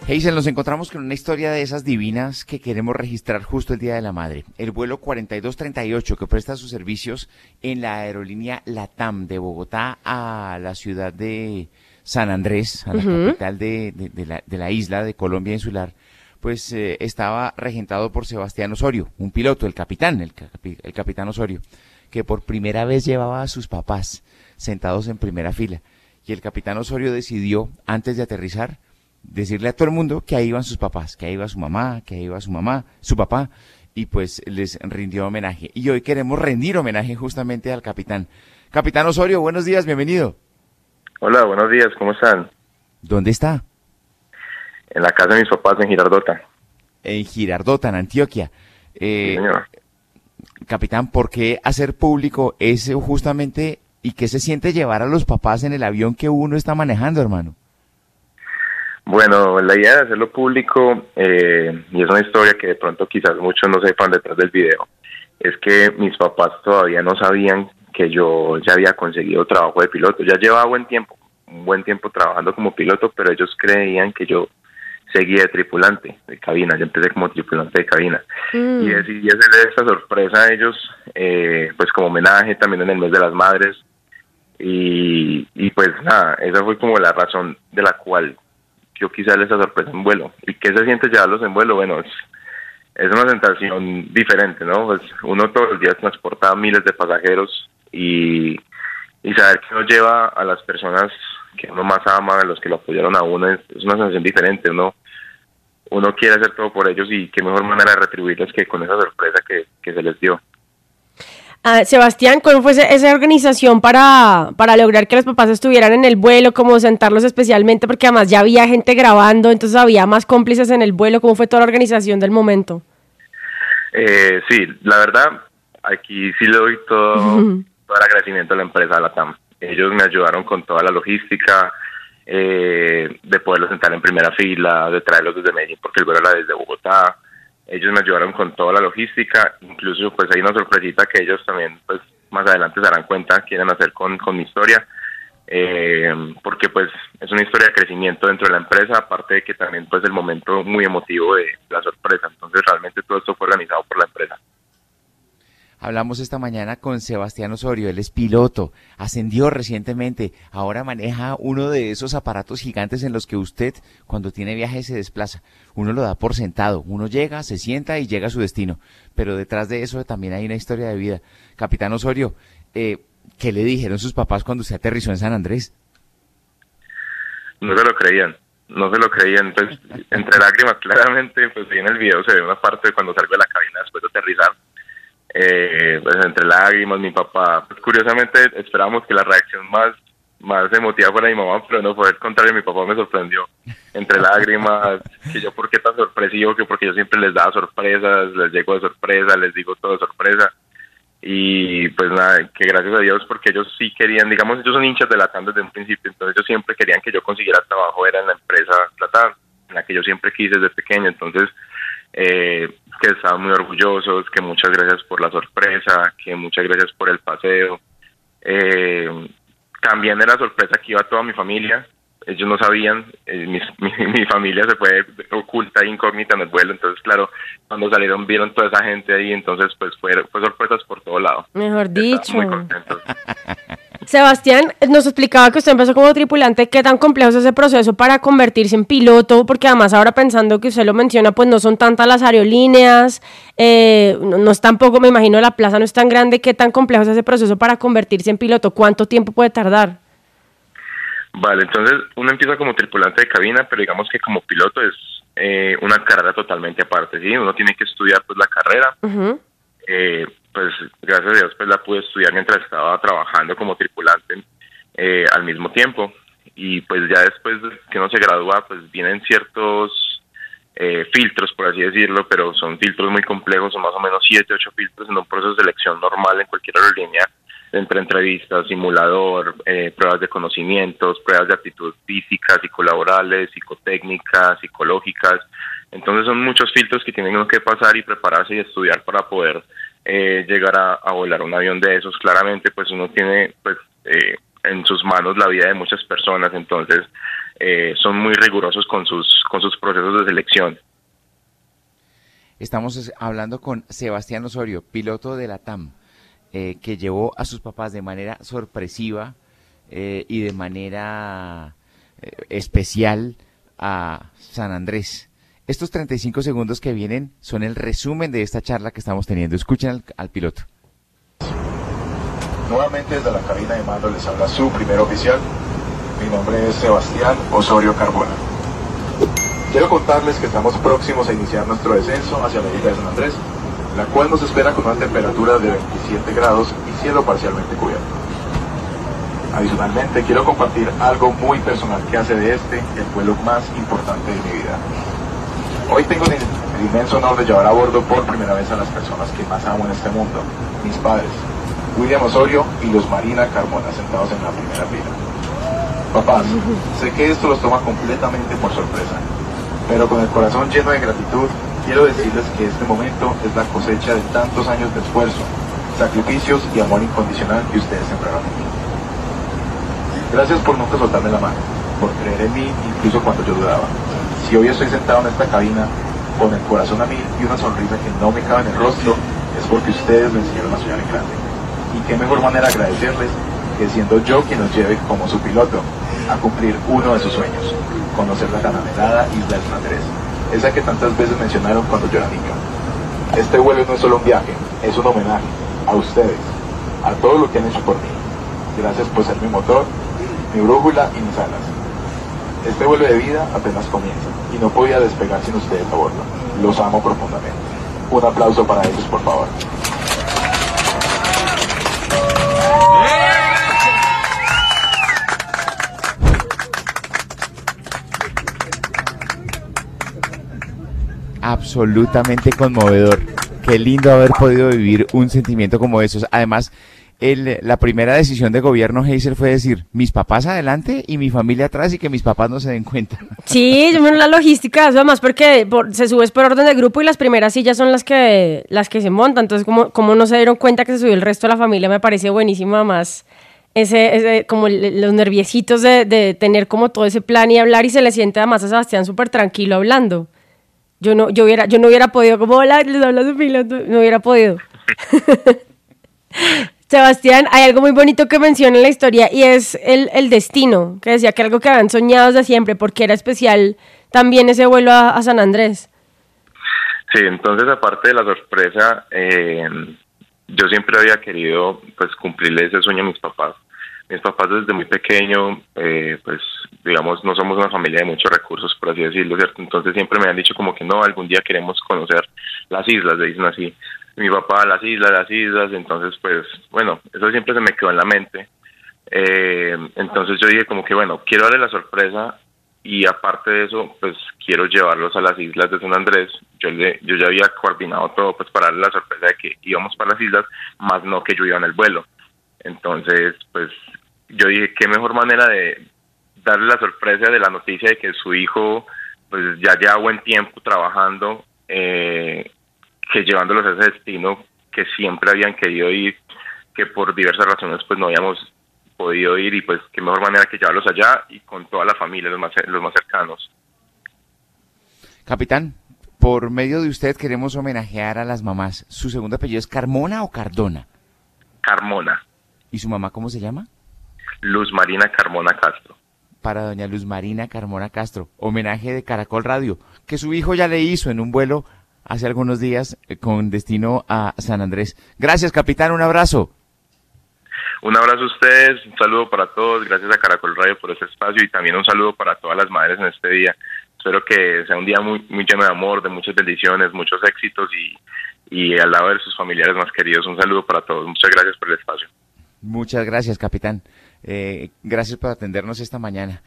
Hazel, nos encontramos con una historia de esas divinas que queremos registrar justo el Día de la Madre. El vuelo 4238 que presta sus servicios en la aerolínea LATAM de Bogotá a la ciudad de San Andrés, a la capital de la isla de Colombia insular, pues estaba regentado por Sebastián Osorio, un piloto, el capitán Osorio, que por primera vez llevaba a sus papás sentados en primera fila. Y el capitán Osorio decidió, antes de aterrizar, decirle a todo el mundo que ahí iban sus papás, que ahí iba su mamá, que ahí iba su papá, y pues les rindió homenaje. Y hoy queremos rendir homenaje justamente al capitán. Capitán Osorio, buenos días, bienvenido. Hola, buenos días, ¿cómo están? ¿Dónde está? En la casa de mis papás en Girardota. En Girardota, en Antioquia. Sí, señor. Capitán, ¿por qué hacer público eso justamente y qué se siente llevar a los papás en el avión que uno está manejando, hermano? Bueno, la idea de hacerlo público, y es una historia que de pronto quizás muchos no sepan detrás del video, es que mis papás todavía no sabían que yo ya había conseguido trabajo de piloto. Ya llevaba un buen tiempo trabajando como piloto, pero ellos creían que yo seguía de tripulante de cabina. Yo empecé como tripulante de cabina. Y decidí hacerle esta sorpresa a ellos, pues como homenaje también en el mes de las madres. Y pues nada, esa fue como la razón de la cual yo quise darle esa sorpresa en vuelo. ¿Y qué se siente llevarlos en vuelo? Bueno, es una sensación diferente, ¿no? Pues uno todos los días transporta a miles de pasajeros y saber que uno lleva a las personas que uno más ama, a los que lo apoyaron a uno, es una sensación diferente. Uno quiere hacer todo por ellos y qué mejor manera de retribuirles que con esa sorpresa que se les dio. Sebastián, ¿cómo fue esa organización para lograr que los papás estuvieran en el vuelo, como sentarlos especialmente, porque además ya había gente grabando, entonces había más cómplices en el vuelo? ¿Cómo fue toda la organización del momento? Sí, la verdad, aquí sí le doy todo el agradecimiento a la empresa LATAM. Ellos me ayudaron con toda la logística, de poderlos sentar en primera fila, de traerlos desde Medellín, porque el vuelo era desde Bogotá. Ellos me ayudaron con toda la logística, incluso pues hay una sorpresita que ellos también pues más adelante se darán cuenta quieren hacer con mi historia, porque pues es una historia de crecimiento dentro de la empresa, aparte de que también pues el momento muy emotivo de la sorpresa. Entonces realmente todo esto fue organizado por la empresa. Hablamos esta mañana con Sebastián Osorio, él es piloto, ascendió recientemente, ahora maneja uno de esos aparatos gigantes en los que usted, cuando tiene viaje, se desplaza. Uno lo da por sentado, uno llega, se sienta y llega a su destino, pero detrás de eso también hay una historia de vida. Capitán Osorio, ¿qué le dijeron sus papás cuando usted aterrizó en San Andrés? No se lo creían, pues entre lágrimas claramente, pues ahí en el video se ve una parte de cuando salgo de la cabina después de aterrizar. Pues entre lágrimas, mi papá, pues curiosamente esperábamos que la reacción más emotiva fuera mi mamá, pero no fue el contrario. Mi papá me sorprendió entre lágrimas, que yo por qué tan sorpresivo, que porque yo siempre les daba sorpresas, les llego de sorpresa, les digo todo de sorpresa, y pues nada, que gracias a Dios, porque ellos sí querían, digamos, ellos son hinchas de LATAM desde un principio, entonces ellos siempre querían que yo consiguiera trabajo, era en la empresa LATAM, en la que yo siempre quise desde pequeño. Entonces que estaban muy orgullosos, que muchas gracias por la sorpresa, que muchas gracias por el paseo. También era sorpresa que iba toda mi familia, ellos no sabían, mi familia se fue oculta e incógnita en el vuelo, entonces claro, cuando salieron vieron toda esa gente ahí, entonces pues fue sorpresas por todo lado. Mejor dicho. Muy contentos. Sebastián, nos explicaba que usted empezó como tripulante. ¿Qué tan complejo es ese proceso para convertirse en piloto? Porque además ahora pensando que usted lo menciona, pues no son tantas las aerolíneas, no es tampoco, me imagino, la plaza no es tan grande. ¿Qué tan complejo es ese proceso para convertirse en piloto? ¿Cuánto tiempo puede tardar? Vale, entonces uno empieza como tripulante de cabina, pero digamos que como piloto es una carrera totalmente aparte, ¿sí? Uno tiene que estudiar pues la carrera. Pues gracias a Dios pues la pude estudiar mientras estaba trabajando como tripulante al mismo tiempo, y pues ya después de que uno se gradúa pues vienen ciertos filtros, por así decirlo, pero son filtros muy complejos, son más o menos 7, 8 filtros en un proceso de selección normal en cualquier aerolínea, entre entrevistas, simulador, pruebas de conocimientos, pruebas de aptitud física, psicolaborales, psicotécnicas, psicológicas. Entonces son muchos filtros que tienen uno que pasar y prepararse y estudiar para poder llegar a volar un avión de esos. Claramente pues uno tiene pues en sus manos la vida de muchas personas, entonces son muy rigurosos con sus procesos de selección. Estamos hablando con Sebastián Osorio, piloto de la TAM, que llevó a sus papás de manera sorpresiva y de manera especial a San Andrés. Estos 35 segundos que vienen son el resumen de esta charla que estamos teniendo. Escuchen al piloto. Nuevamente desde la cabina de mando les habla su primer oficial. Mi nombre es Sebastián Osorio Carbona. Quiero contarles que estamos próximos a iniciar nuestro descenso hacia la isla de San Andrés, la cual nos espera con una temperatura de 27 grados y cielo parcialmente cubierto. Adicionalmente, quiero compartir algo muy personal que hace de este el vuelo más importante de mi vida. Hoy tengo el inmenso honor de llevar a bordo por primera vez a las personas que más amo en este mundo, mis padres, William Osorio y Luz Marina Carmona, sentados en la primera fila. Papás, sé que esto los toma completamente por sorpresa, pero con el corazón lleno de gratitud, quiero decirles que este momento es la cosecha de tantos años de esfuerzo, sacrificios y amor incondicional que ustedes sembraron en mí. Gracias por nunca soltarme la mano, por creer en mí incluso cuando yo dudaba. Si hoy estoy sentado en esta cabina con el corazón a mil y una sonrisa que no me cabe en el rostro, es porque ustedes me enseñaron a soñar en grande. Y qué mejor manera de agradecerles que siendo yo quien los lleve como su piloto a cumplir uno de sus sueños, conocer la tan anhelada isla de San Andrés, esa que tantas veces mencionaron cuando yo era niño. Este vuelo no es solo un viaje, es un homenaje a ustedes, a todo lo que han hecho por mí. Gracias por ser mi motor, mi brújula y mis alas. Este vuelo de vida apenas comienza y no podía despegar sin ustedes a bordo. Los amo profundamente. Un aplauso para ellos, por favor. Absolutamente conmovedor. Qué lindo haber podido vivir un sentimiento como esos. Además, la primera decisión de gobierno Heiser fue decir, mis papás adelante y mi familia atrás y que mis papás no se den cuenta. Sí, yo menos la logística, además porque se sube por orden de grupo y las primeras sillas son las que se montan, entonces como no se dieron cuenta que se subió el resto de la familia, me parece buenísimo además ese como los nerviecitos de tener como todo ese plan y hablar, y se le siente además a Sebastián súper tranquilo hablando. Yo no hubiera podido, como hola, les habla su piloto, no hubiera podido. Sebastián, hay algo muy bonito que menciona en la historia y es el destino, que decía que algo que habían soñado desde siempre, porque era especial también ese vuelo a San Andrés. Sí, entonces aparte de la sorpresa, yo siempre había querido pues cumplirle ese sueño a mis papás. Mis papás desde muy pequeño, pues digamos, no somos una familia de muchos recursos, por así decirlo, ¿cierto? Entonces siempre me han dicho como que no, algún día queremos conocer las islas, le dicen así. Mi papá, las islas, entonces pues, bueno, eso siempre se me quedó en la mente. Entonces yo dije como que, bueno, quiero darle la sorpresa y aparte de eso, pues quiero llevarlos a las islas de San Andrés. Yo ya había coordinado todo pues para darle la sorpresa de que íbamos para las islas, más no que yo iba en el vuelo. Entonces, pues yo dije, qué mejor manera de darle la sorpresa de la noticia de que su hijo pues ya lleva buen tiempo trabajando, que llevándolos a ese destino que siempre habían querido ir, que por diversas razones pues no habíamos podido ir, y pues qué mejor manera que llevarlos allá y con toda la familia, los más cercanos. Capitán, por medio de usted queremos homenajear a las mamás. ¿Su segundo apellido es Carmona o Cardona? Carmona. ¿Y su mamá cómo se llama? Luz Marina Carmona Castro. Para doña Luz Marina Carmona Castro, homenaje de Caracol Radio, que su hijo ya le hizo en un vuelo hace algunos días con destino a San Andrés. Gracias, capitán, un abrazo. Un abrazo a ustedes, un saludo para todos, gracias a Caracol Radio por ese espacio y también un saludo para todas las madres en este día. Espero que sea un día muy, muy lleno de amor, de muchas bendiciones, muchos éxitos y al lado de sus familiares más queridos. Un saludo para todos, muchas gracias por el espacio. Muchas gracias, capitán. Gracias por atendernos esta mañana.